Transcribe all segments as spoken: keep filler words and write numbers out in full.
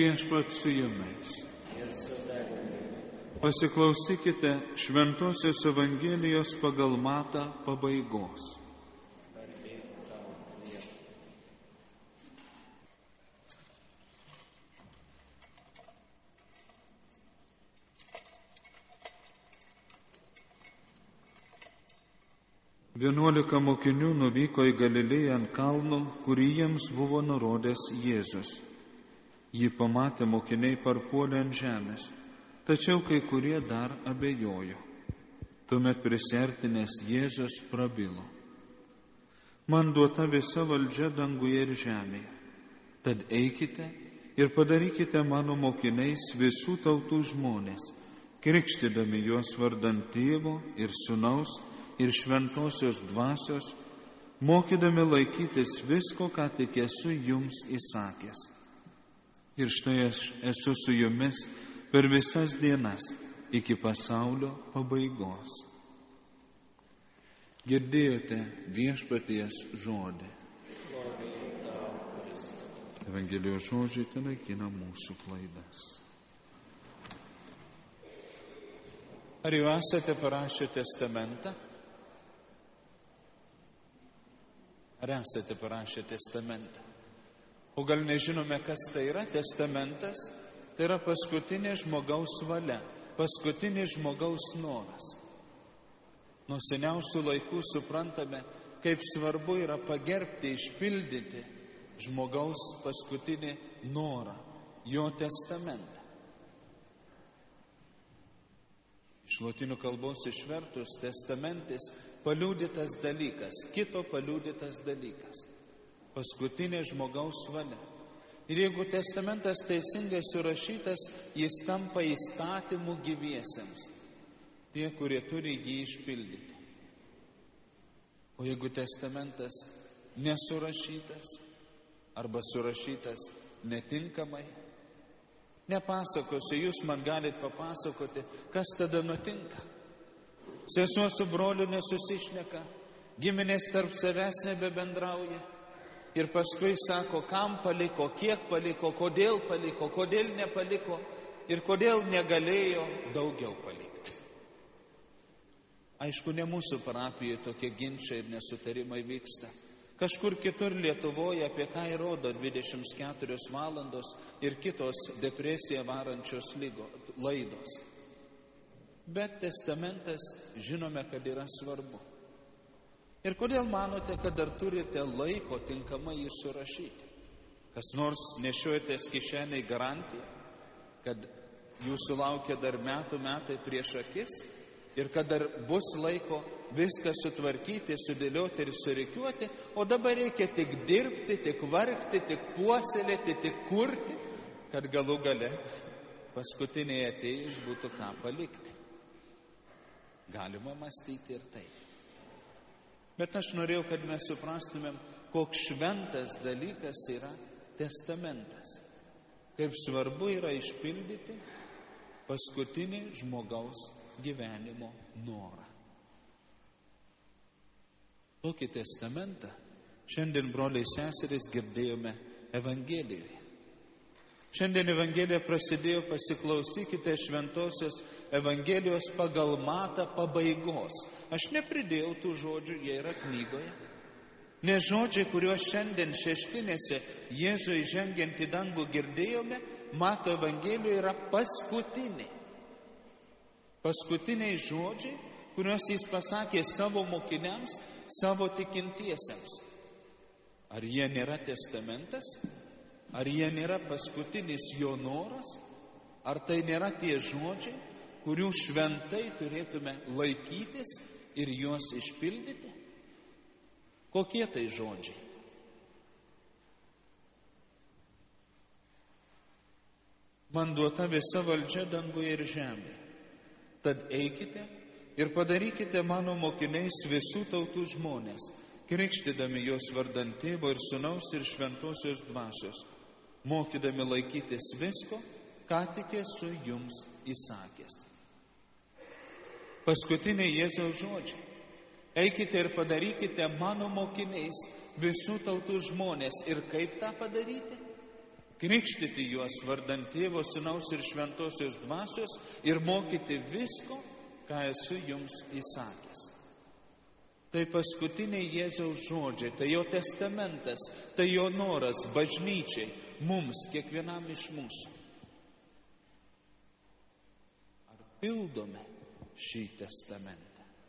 Viešpats su jumis. Pasiklausykite Šventosios Evangelijos pagal Matą pabaigos. Vienuolika mokinių nuvyko į Galilėją ant kalno, kurį jiems buvo nurodęs Jėzus. Jį pamatę mokiniai parpuolė ant žemės, tačiau kai kurie dar abejojo. Tuomet prisiartinęs Jėzus prabilo. Man duota visa valdžia danguje ir žemėje. Tad eikite ir padarykite mano mokiniais visų tautų žmonės, krikštydami juos vardant Tėvo ir Sūnaus ir Šventosios Dvasios, mokydami laikytis visko, ką tik esu jums įsakęs. Ir štai aš esu su jumis per visas dienas iki pasaulio pabaigos. Girdėjote Viešpaties žodį. Evangelijos žodžiai tenaikina mūsų klaidas. Ar jau esate parašę testamentą? Ar esate parašę testamentą? O gal nežinome, kas tai yra testamentas? Tai yra paskutinė žmogaus valia, paskutinis žmogaus noras. Nuo seniausių laikų suprantame, kaip svarbu yra pagerbti, išpildyti žmogaus paskutinį norą, jo testamentą. Iš lotynų kalbos išvertus testamentis paliudytas dalykas, kito paliudytas dalykas, paskutinė žmogaus valia. Ir jeigu testamentas teisingai surašytas, jis tampa įstatymu gyviesiems, tie, kurie turi jį išpildyti. O jeigu testamentas nesurašytas arba surašytas netinkamai, nepasakosiu, jūs man galite papasakoti, kas tada nutinka. Sesuo su broliu nesusišneka, giminės tarp savęs nebebendrauja. Ir paskui sako, kam paliko, kiek paliko, kodėl paliko, kodėl nepaliko ir kodėl negalėjo daugiau palikti. Aišku, ne mūsų parapijoje tokie ginčiai ir nesutarimai vyksta. Kažkur kitur Lietuvoje, apie ką įrodo dvidešimt keturios valandos ir kitos depresiją varančios lygo, laidos. Bet testamentas žinome, kad yra svarbu. Ir kodėl manote, kad dar turite laiko tinkamai jį surašyti? Kas nors nešiojatės kišeniai garantiją, kad jūsų laukia dar metų metai prieš akis ir kad dar bus laiko viską sutvarkyti, sudėlioti ir surikiuoti, o dabar reikia tik dirbti, tik vargti, tik puoselėti, tik kurti, kad galų gale paskutiniai atėjus būtų ką palikti. Galima mąstyti ir taip. Bet aš norėjau, kad mes suprastumėm, koks šventas dalykas yra testamentas. Kaip svarbu yra išpildyti paskutinį žmogaus gyvenimo norą. Tokį testamentą šiandien, broliai seserys, girdėjome Evangelijoje. Šiandien Evangelija prasidėjo, pasiklausykite Šventosios Evangelijos pagal Matą pabaigos. Aš nepridėjau tų žodžių, jie yra knygoje. Nes žodžiai, kuriuos šiandien šeštinėse Jėzui žengiant į dangų girdėjome, Mato Evangelijoje yra paskutiniai. Paskutiniai žodžiai, kuriuos jis pasakė savo mokiniams, savo tikintiesiems. Ar jie nėra testamentas? Ar jie nėra paskutinis jo noras? Ar tai nėra tie žodžiai, kurių šventai turėtume laikytis ir juos išpildyti? Kokie tai žodžiai? Man duota visa valdžia danguje ir žemėje. Tad eikite ir padarykite mano mokiniais visų tautų žmonės, krikštydami juos vardant Tėvo ir Sūnaus ir Šventosios Dvasios, mokydami laikytis visko, ką tik esu jums įsakęs. Paskutiniai Jėzaus žodžiai. Eikite ir padarykite mano mokiniais visų tautų žmonės. Ir kaip tą padaryti? krikštyti juos vardant Tėvo, Sūnaus ir Šventosios Dvasios ir mokyti visko, ką esu jums įsakęs. Tai paskutiniai Jėzaus žodžiai, tai jo testamentas, tai jo noras bažnyčiai, mums, kiekvienam iš mūsų. Ar pildome šį testamentą?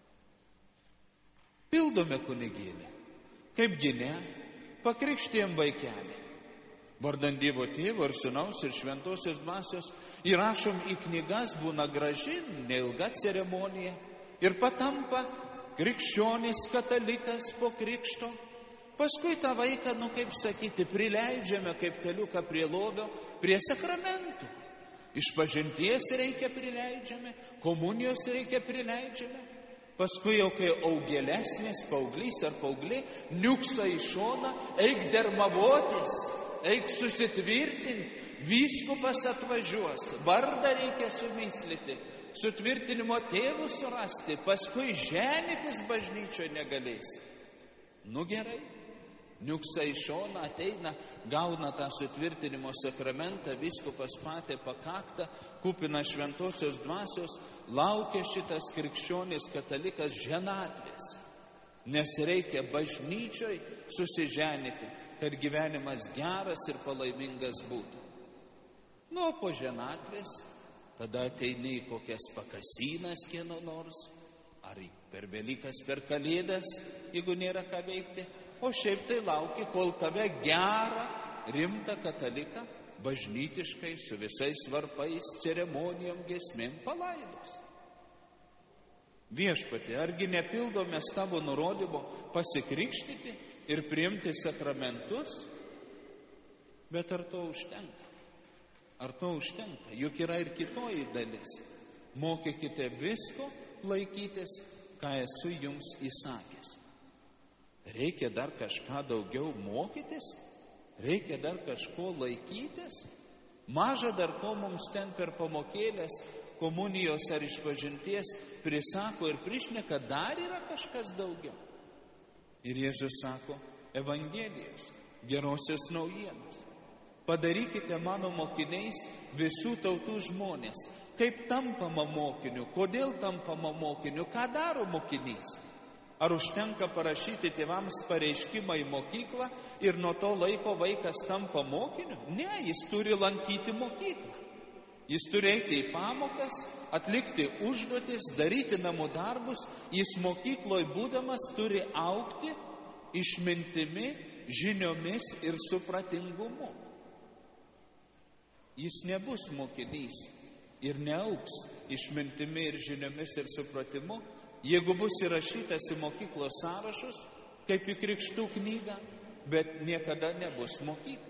Pildome, kunigėlį. Kaipgi ne? Pakrikštijam vaikelį. Vardant Dievo Tėvo ir Sūnaus ir Šventosios Dvasios įrašom į knygas, būna graži, neilga ceremonija ir patampa krikščionis katalikas po krikšto. Paskui tą vaiką, nu kaip sakyti, prileidžiame kaip teliuką prie lovio, prie sakramentų. Išpažinties reikia prileidžiame, komunijos reikia prileidžiame. Paskui jau kai augelesnis paauglys ar paauglė niuksa į šoną, eik dermavotis, eik susitvirtinti, vyskupas atvažiuos, vardą reikia sumislyti, sutvirtinimo tėvų surasti, paskui ženytis bažnyčioje negalės. Nu gerai, niuksa į šoną, ateina, gauna tą sutvirtinimo sakramentą, vyskupas patė pakaktą, kupina Šventosios Dvasios, laukia šitas krikščionis katalikas ženatvės, nes reikia bažnyčioj susiženyti, kad gyvenimas geras ir palaimingas būtų. Nu, po ženatvės, tada ateini į kokias pakasinas kieno nors, ar per Velykas, per Kalėdas, jeigu nėra ką veikti, o šiaip tai lauki, kol tave gerą, rimtą kataliką, bažnytiškai, su visais varpais, ceremonijom, giesmėm palaidos. Viešpatie, argi nepildome tavo nurodymo pasikrikštyti ir priimti sakramentus? Bet ar to užtenka? Ar to užtenka? Juk yra ir kitoji dalis. Mokykite visko laikytis, ką esu jums įsakęs. Reikia dar kažką daugiau mokytis? Reikia dar kažko laikytis? Maža dar ko mums ten per pamokėlės, komunijos ar išpažinties prisako ir prišneka, dar yra kažkas daugiau. Ir Jėzus sako, Evangelijos, gerosios naujienos. Padarykite mano mokiniais visų tautų žmonės. Kaip tampama mokiniu, kodėl tampama mokiniu, ką daro mokinys? Ar užtenka parašyti tėvams pareiškimą į mokyklą ir nuo to laiko vaikas tampa mokiniu? Ne, jis turi lankyti mokyklą. Jis turi eiti į pamokas, atlikti užduotis, daryti namų darbus. Jis mokykloje būdamas turi augti išmintimi, žiniomis ir supratingumu. Jis nebus mokinys ir neaugs išmintimi ir žiniomis ir supratimu, jeigu bus įrašytas į mokyklos sąrašus, kaip į krikštų knygą, bet niekada nebus mokykla.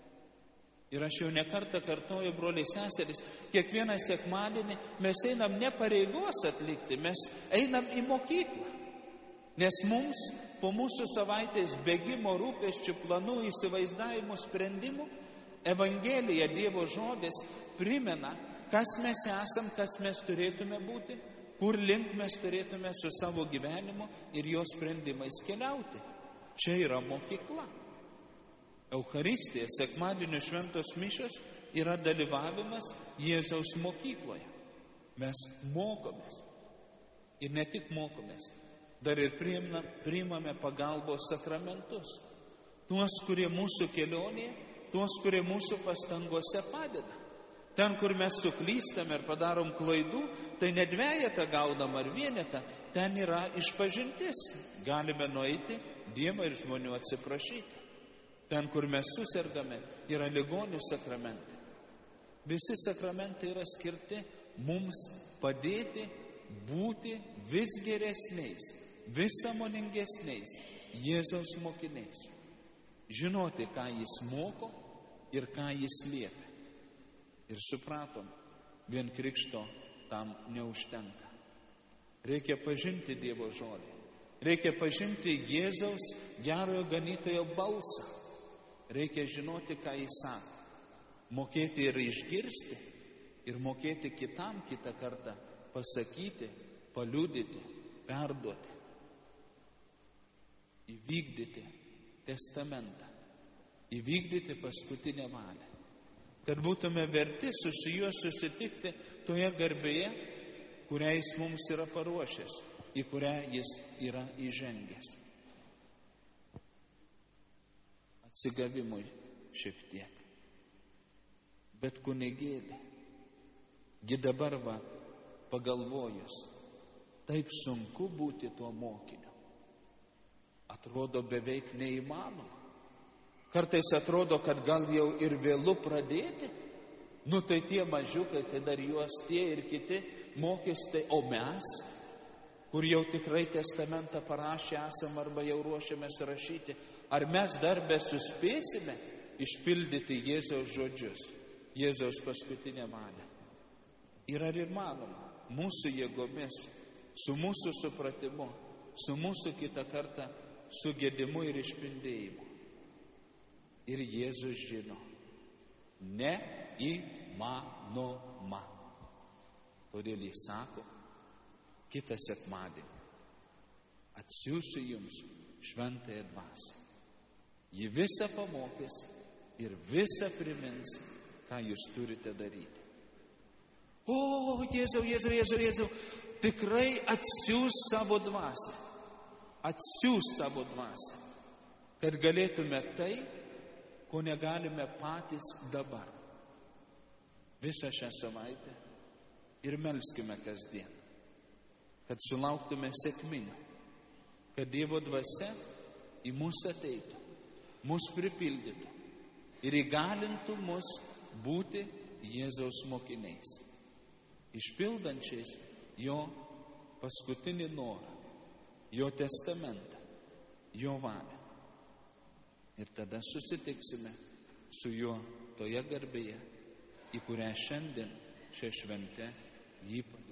Ir aš jau nekartą kartoju, broliai seserys, kiekvieną sekmadienį mes einam ne pareigos atlikti, mes einam į mokyklą. Nes mums po mūsų savaitės bėgimo, rūpesčių, planų, įsivaizdavimų, sprendimų, Evangelija, Dievo žodis primena, kas mes esam, kas mes turėtume būti, kur link mes turėtume su savo gyvenimu ir jo sprendimais keliauti. Čia yra mokykla. Eucharistija, sekmadienio šventos mišios yra dalyvavimas Jėzaus mokykloje. Mes mokomės. Ir ne tik mokomės, dar ir priimame pagalbos sakramentus. Tuos, kurie mūsų kelionėje, tuos, kurie mūsų pastangose padeda. Ten, kur mes suklystame ir padarom klaidų, tai ne dvejetą gaunam ar vienetą, ten yra išpažintis. Galime nueiti Dievą ir žmonių atsiprašyti. Ten, kur mes susergame, yra ligonių sakramentai. Visi sakramentai yra skirti mums padėti būti vis geresniais, vis sąmoningesniais Jėzaus mokiniais. Žinoti, ką jis moko ir ką jis liepia. Ir supratom, vien krikšto tam neužtenka. Reikia pažinti Dievo žodį. Reikia pažinti Jėzaus gerojo ganytojo balsą. Reikia žinoti, ką jis sako. Mokėti ir išgirsti, ir mokėti kitam kitą kartą pasakyti, paliudyti, perduoti. Įvykdyti testamentą. Įvykdyti paskutinę valią. kad būtume verti su juo susitikti toje garbėje, kurią jis mums yra paruošęs, į kurią jis yra įžengęs. Atsigavimui šiek tiek. Bet kunigėlė, gi dabar va, pagalvojus, taip sunku būti tuo mokiniu. Atrodo beveik neįmanoma. Kartais atrodo, kad gal jau ir vėlu pradėti. Nu tai tie mažiukai, tai dar juos tie ir kiti mokys, tai o mes, kur jau tikrai testamentą parašę esam arba jau ruošiamės rašyti, ar mes dar besuspėsime išpildyti Jėzaus žodžius, Jėzaus paskutinę valią. Ir ar įmanoma mūsų jėgomis, su mūsų supratimu, su mūsų kitą kartą sugėdimu ir išpindėjimu. Ir Jėzus žino, neįmanoma. Todėl jis sako, kitą sekmadienį atsiųsiu jums šventąją dvasią. Ji visą pamokys ir visą primins, ką jūs turite daryti. O, Jėzau, Jėzau, Jėzau, Jėzau, tikrai atsiųs savo dvasią. Atsiųs savo dvasią, kad galėtume tai, ko negalime patys dabar. Visą šią savaitę ir melskime kasdien, kad sulauktume sekminių, kad Dievo dvasia į mus ateitų, mus pripildytų ir įgalintų mus būti Jėzaus mokiniais, išpildančiais jo paskutinį norą, jo testamentą, jo valią. Ir tada susitiksime su juo toje garbėje, į kurią šiandien šią šventę jį